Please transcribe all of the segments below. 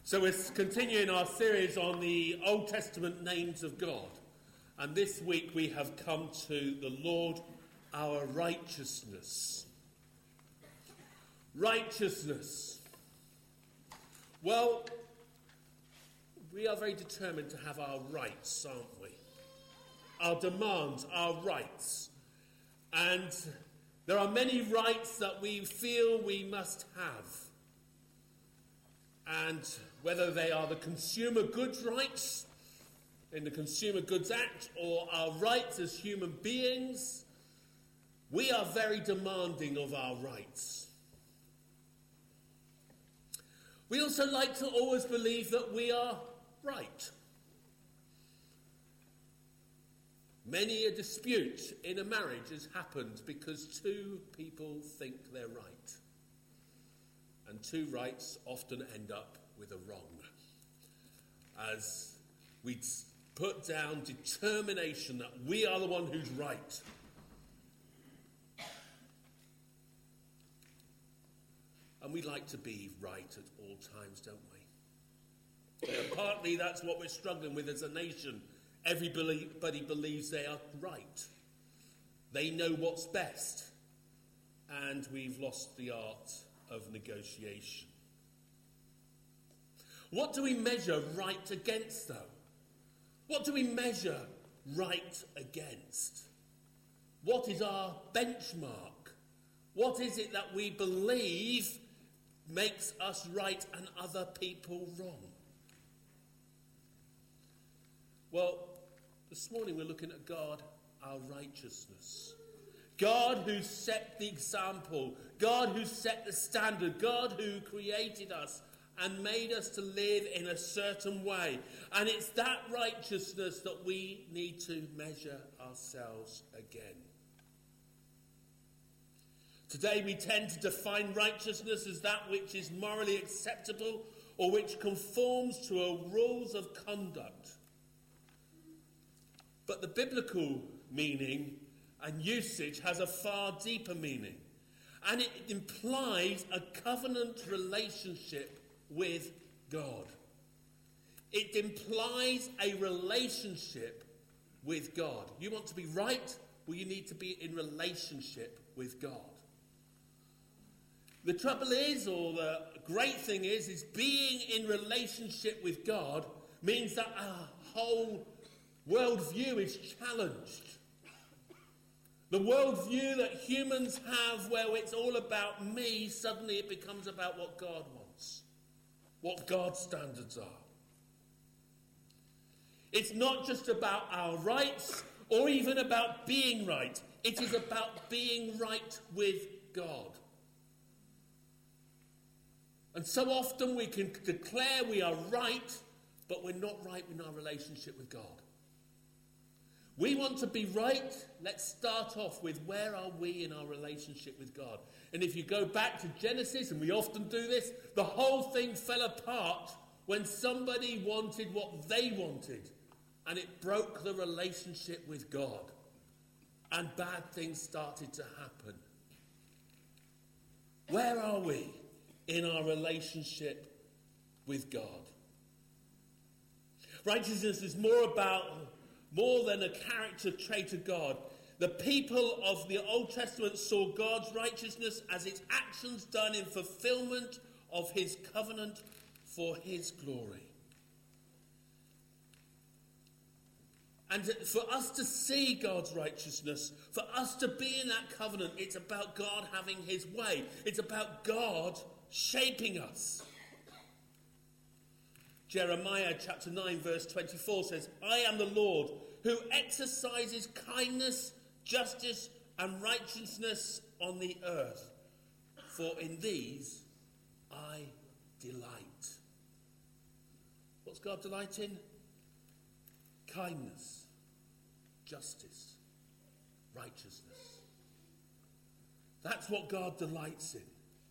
So we're continuing our series on the Old Testament names of God. And this week we have come to the Lord, our righteousness. Righteousness. Well, we are very determined to have our rights, aren't we? Our demands, our rights. And there are many rights that we feel we must have. And whether they are the consumer goods rights in the Consumer Goods Act or our rights as human beings, we are very demanding of our rights. We also like to always believe that we are right. Many a dispute in a marriage has happened because two people think they're right. And two rights often end up with a wrong. As we put down determination that we are the one who's right. And we like to be right at all times, don't we? And partly that's what we're struggling with as a nation. Everybody believes they are right. They know what's best. And we've lost the art of negotiation. What do we measure right against, though? What do we measure right against? What is our benchmark? What is it that we believe makes us right and other people wrong? Well, this morning we're looking at God, our righteousness. God who set the example, God who set the standard, God who created us and made us to live in a certain way. And it's that righteousness that we need to measure ourselves again. Today we tend to define righteousness as that which is morally acceptable or which conforms to a rules of conduct. But the biblical meaning and usage has a far deeper meaning. And it implies a covenant relationship with God. It implies a relationship with God. You want to be right? Well, you need to be in relationship with God. The trouble is, or the great thing is being in relationship with God means that our whole worldview is challenged. The worldview that humans have where it's all about me, suddenly it becomes about what God wants, what God's standards are. It's not just about our rights or even about being right. It is about being right with God. And so often we can declare we are right, but we're not right in our relationship with God. We want to be right. Let's start off with where are we in our relationship with God. And if you go back to Genesis, and we often do this, the whole thing fell apart when somebody wanted what they wanted. And it broke the relationship with God. And bad things started to happen. Where are we in our relationship with God? Righteousness is more than a character trait of God. The people of the Old Testament saw God's righteousness as its actions done in fulfillment of his covenant for his glory. And for us to see God's righteousness, for us to be in that covenant, it's about God having his way. It's about God shaping us. Jeremiah chapter 9 verse 24 says, I am the Lord who exercises kindness, justice and righteousness on the earth. For in these I delight. What's God delight in? Kindness, justice, righteousness. That's what God delights in.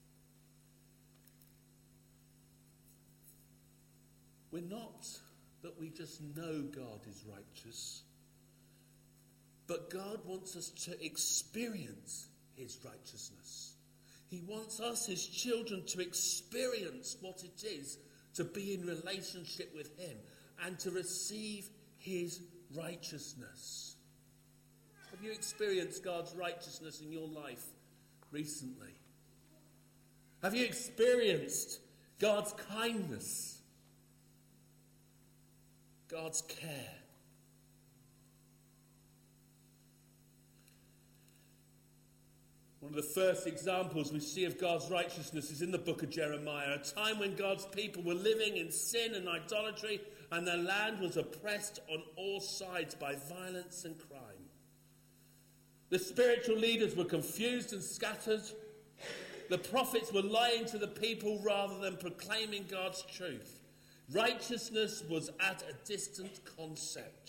We're not that we just know God is righteous, but God wants us to experience his righteousness. He wants us, his children, to experience what it is to be in relationship with him and to receive his righteousness. Have you experienced God's righteousness in your life recently? Have you experienced God's kindness? God's care? One of the first examples we see of God's righteousness is in the book of Jeremiah, a time when God's people were living in sin and idolatry, and their land was oppressed on all sides by violence and crime. The spiritual leaders were confused and scattered. The prophets were lying to the people rather than proclaiming God's truth. Righteousness was at a distant concept.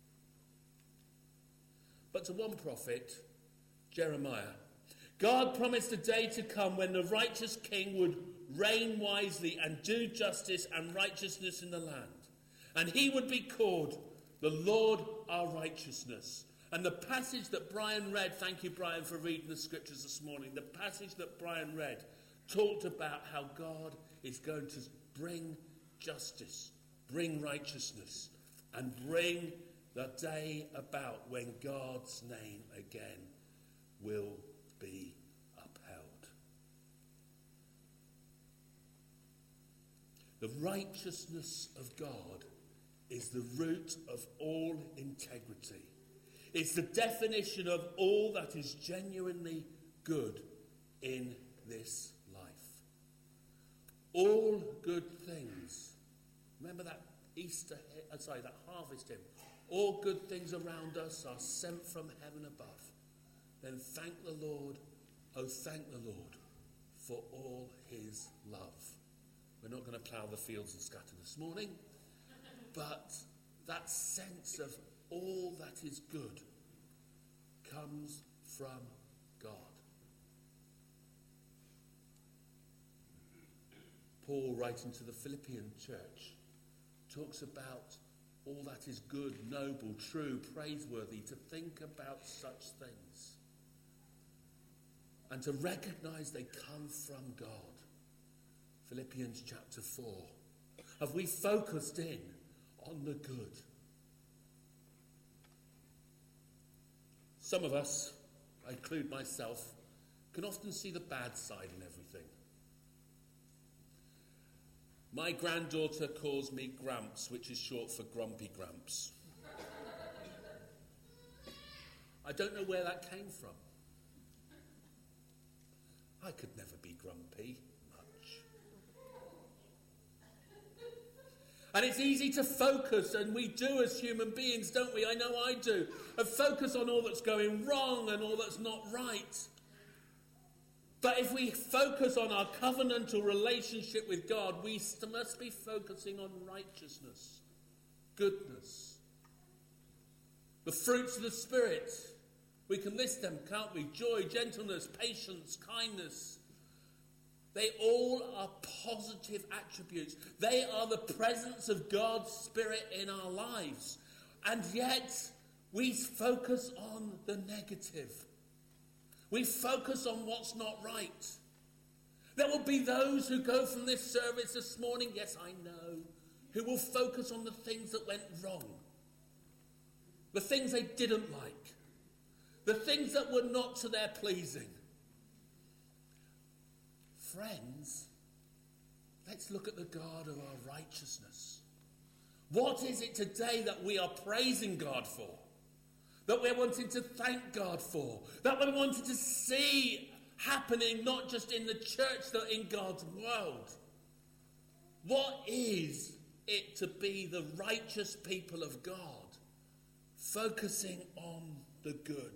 But to one prophet, Jeremiah, God promised a day to come when the righteous king would reign wisely and do justice and righteousness in the land. And he would be called the Lord our righteousness. And the passage that Brian read, thank you Brian for reading the scriptures this morning, the passage that Brian read talked about how God is going to bring justice, bring righteousness, and bring the day about when God's name again will be upheld. The righteousness of God is the root of all integrity. It's the definition of all that is genuinely good in this life. All good things. Remember that that harvest hymn. All good things around us are sent from heaven above. Then thank the Lord, oh thank the Lord for all his love. We're not going to plough the fields and scatter this morning, but that sense of all that is good comes from God. Paul, writing to the Philippian church, talks about all that is good, noble, true, praiseworthy, to think about such things and to recognize they come from God. Philippians chapter 4. Have we focused in on the good? Some of us, I include myself, can often see the bad side in everything. My granddaughter calls me Gramps, which is short for Grumpy Gramps. I don't know where that came from. I could never be grumpy much. And it's easy to focus, and we do as human beings, don't we? I know I do. And focus on all that's going wrong and all that's not right. But if we focus on our covenantal relationship with God, we must be focusing on righteousness, goodness. The fruits of the Spirit, we can list them, can't we? Joy, gentleness, patience, kindness. They all are positive attributes. They are the presence of God's Spirit in our lives. And yet, we focus on the negative. We focus on what's not right. There will be those who go from this service this morning, yes, I know, who will focus on the things that went wrong. The things they didn't like. The things that were not to their pleasing. Friends, let's look at the God of our righteousness. What is it today that we are praising God for? That we're wanting to thank God for? That we're wanting to see happening not just in the church, but in God's world? What is it to be the righteous people of God? Focusing on the good.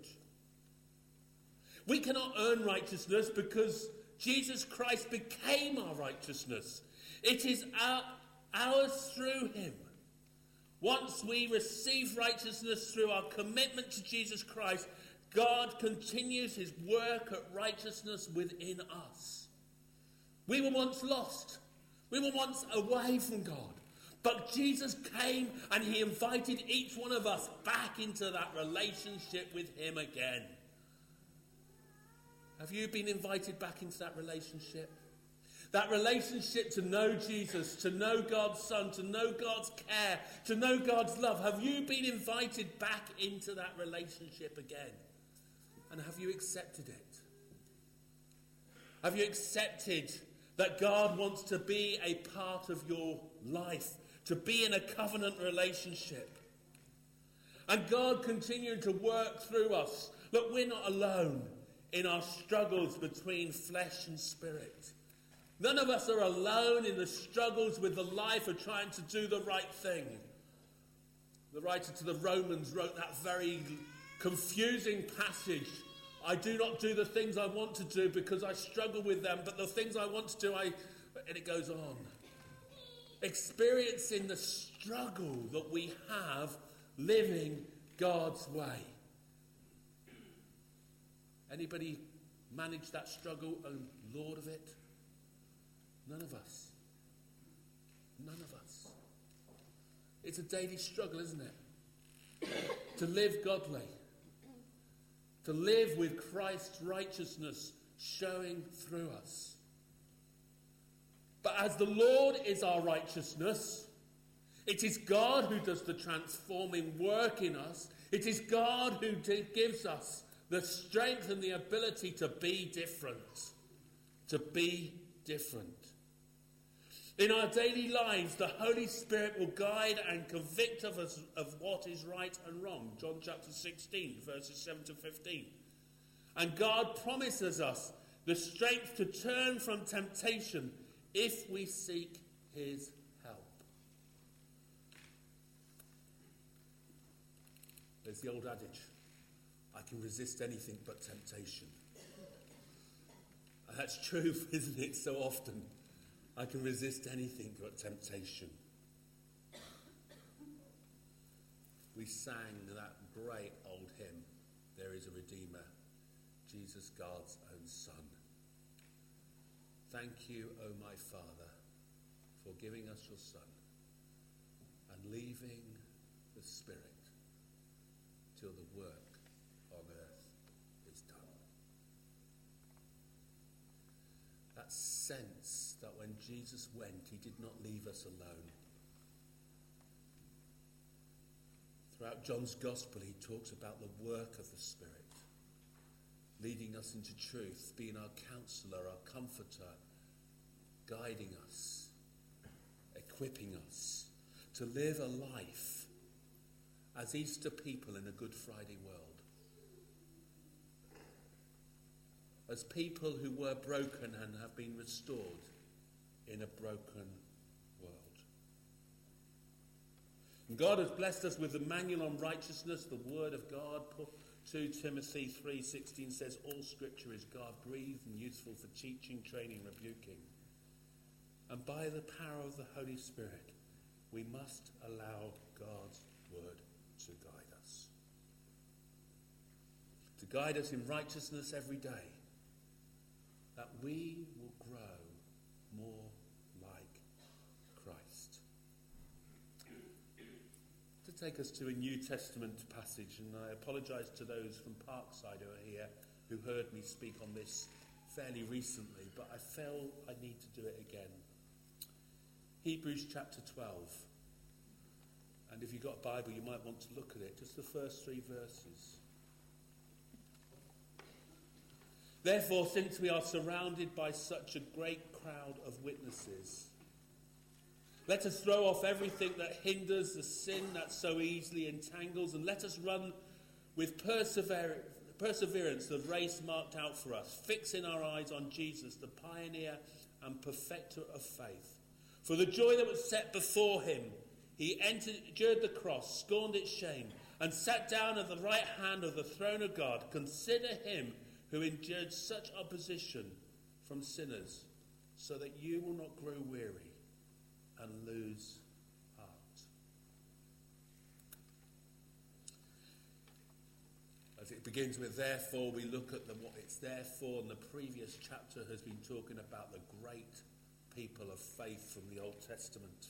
We cannot earn righteousness because Jesus Christ became our righteousness. It is ours through him. Once we receive righteousness through our commitment to Jesus Christ, God continues his work at righteousness within us. We were once lost. We were once away from God. But Jesus came and he invited each one of us back into that relationship with him again. Have you been invited back into that relationship? That relationship to know Jesus, to know God's Son, to know God's care, to know God's love. Have you been invited back into that relationship again? And have you accepted it? Have you accepted that God wants to be a part of your life, to be in a covenant relationship? And God continuing to work through us. Look, we're not alone in our struggles between flesh and spirit. None of us are alone in the struggles with the life of trying to do the right thing. The writer to the Romans wrote that very confusing passage. I do not do the things I want to do because I struggle with them, but the things I want to do, and it goes on. Experiencing the struggle that we have living God's way. Anybody manage that struggle and Lord of it? None of us. None of us. It's a daily struggle, isn't it? To live godly. To live with Christ's righteousness showing through us. But as the Lord is our righteousness, it is God who does the transforming work in us. It is God who gives us the strength and the ability to be different. To be different. In our daily lives, the Holy Spirit will guide and convict of us of what is right and wrong. John chapter 16, verses 7 to 15. And God promises us the strength to turn from temptation if we seek his help. There's the old adage, I can resist anything but temptation. And that's true, isn't it, so often? I can resist anything but temptation. We sang that great old hymn, There is a Redeemer, Jesus God's own Son. Thank you, O my Father, for giving us your Son and leaving the Spirit till the work on earth is done. That sense that when Jesus went, he did not leave us alone. Throughout John's Gospel, he talks about the work of the Spirit, leading us into truth, being our counselor, our comforter, guiding us, equipping us to live a life as Easter people in a Good Friday world. As people who were broken and have been restored in a broken world. And God has blessed us with the manual on righteousness, the word of God. 2 Timothy 3:16 says, all scripture is God-breathed and useful for teaching, training, rebuking. And by the power of the Holy Spirit, we must allow God's word to guide us. To guide us in righteousness every day, that we will grow more like Christ. To take us to a New Testament passage, and I apologise to those from Parkside who are here who heard me speak on this fairly recently, but I felt I need to do it again. Hebrews chapter 12. And if you've got a Bible, you might want to look at it. Just the first 3 verses. Therefore, since we are surrounded by such a great crowd of witnesses, let us throw off everything that hinders, the sin that so easily entangles, and let us run with perseverance the race marked out for us, fixing our eyes on Jesus, the pioneer and perfecter of faith. For the joy that was set before him, he endured the cross, scorned its shame, and sat down at the right hand of the throne of God. Consider him who endured such opposition from sinners, so that you will not grow weary and lose heart. As it begins with therefore, we look at what it's there for, and the previous chapter has been talking about the great people of faith from the Old Testament.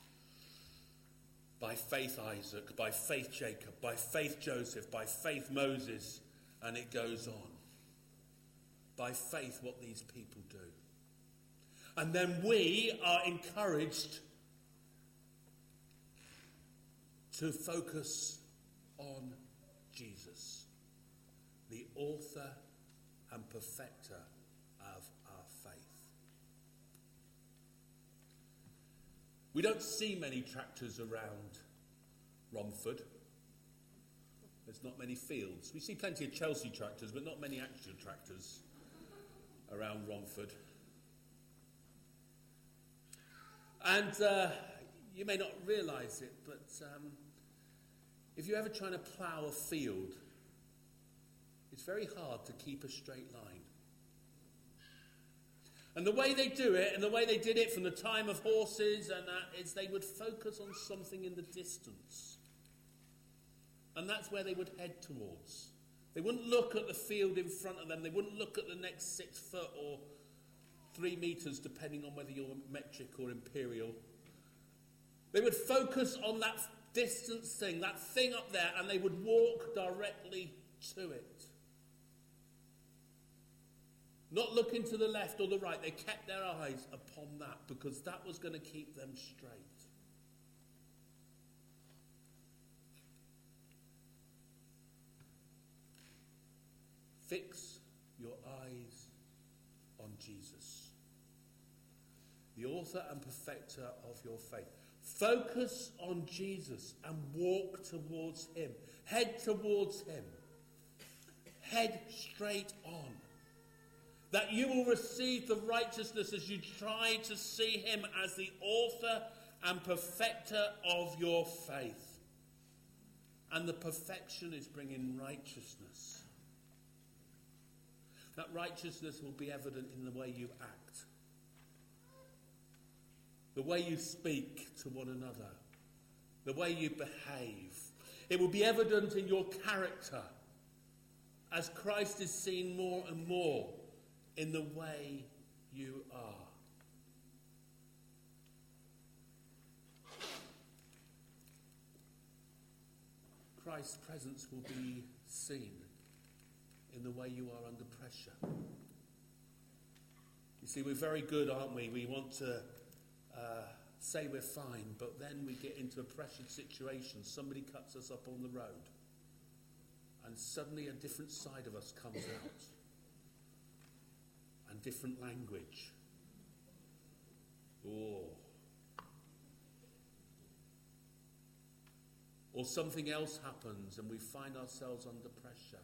By faith Isaac, by faith Jacob, by faith Joseph, by faith Moses, and it goes on. By faith what these people do. And then we are encouraged to focus on Jesus, the author and perfecter of our faith. We don't see many tractors around Romford. There's not many fields. We see plenty of Chelsea tractors, but not many actual tractors around Romford. And you may not realise it, but if you're ever trying to plough a field, it's very hard to keep a straight line. And the way they do it, and the way they did it from the time of horses and that, is they would focus on something in the distance. And that's where they would head towards. They wouldn't look at the field in front of them. They wouldn't look at the next 6 foot or 3 metres, depending on whether you're metric or imperial. They would focus on that distance thing, that thing up there, and they would walk directly to it. Not looking to the left or the right. They kept their eyes upon that because that was going to keep them straight. Fix your eyes on Jesus, the author and perfecter of your faith. Focus on Jesus and walk towards him. Head towards him. Head straight on. That you will receive the righteousness as you try to see him as the author and perfecter of your faith. And the perfection is bringing righteousness. That righteousness will be evident in the way you act, the way you speak to one another, the way you behave. It will be evident in your character as Christ is seen more and more in the way you are. Christ's presence will be seen in the way you are under pressure. You see, we're very good, aren't we? We want to say we're fine, but then we get into a pressured situation. Somebody cuts us up on the road, and suddenly a different side of us comes out, and different language. Or something else happens and we find ourselves under pressure.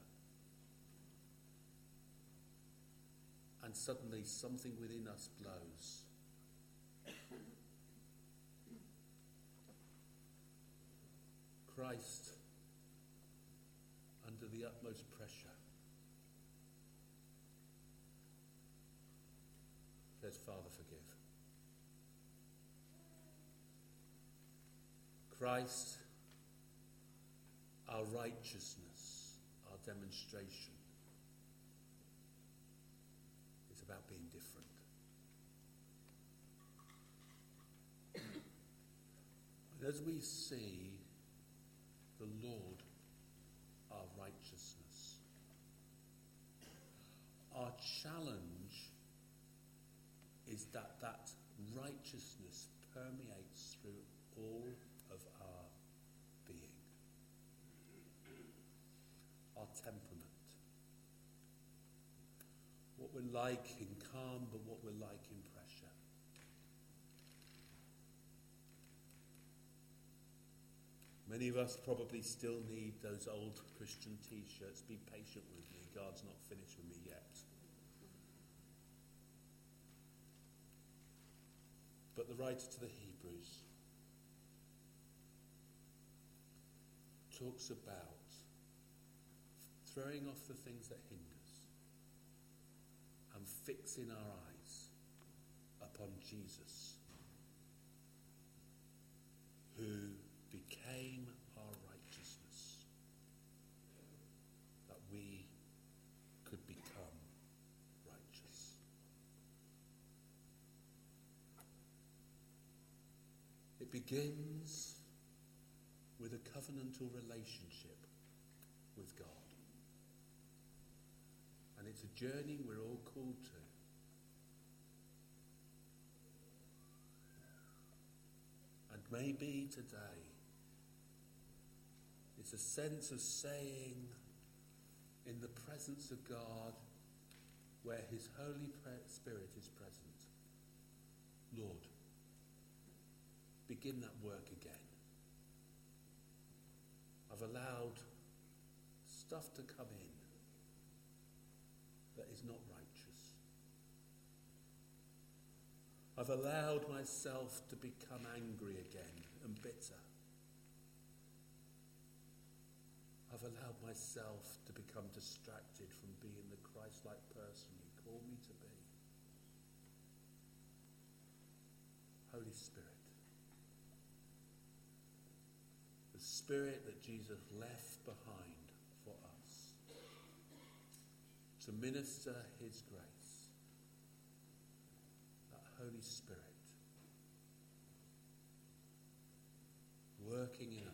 And suddenly something within us blows. Christ, under the utmost pressure, says, Father, forgive. Christ, our righteousness, our demonstration, is about being different. And as we see the Lord, our righteousness, our challenge is that that righteousness permeates through all of our being. Our temperament. What we're like in calm, but what we're like in pressure. Many of us probably still need those old Christian t-shirts. Be patient with me. God's not finished with me yet. But the writer to the Hebrews talks about throwing off the things that hinder us and fixing our eyes upon Jesus, who became our righteousness, that we could become righteous. It begins with a covenantal relationship with God. And it's a journey we're all called to. Maybe today it's a sense of saying in the presence of God, where his Holy Spirit is present, Lord, begin that work again. I've allowed stuff to come in that is not righteous. I've allowed myself to become angry again and bitter. I've allowed myself to become distracted from being the Christ-like person you call me to be. Holy Spirit, the Spirit that Jesus left behind for us to minister his grace, that Holy Spirit working in us,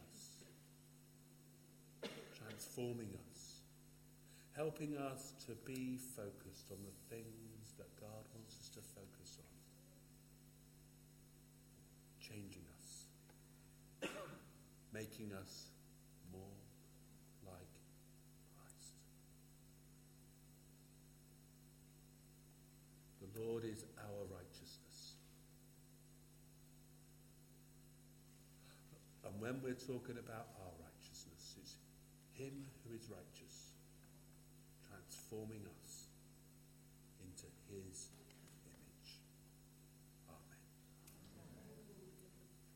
transforming us, helping us to be focused on the things that God wants us to focus on, changing us, making us more like Christ. The Lord is our righteousness. And when we're talking about our righteousness, it's him who is righteous, transforming us into his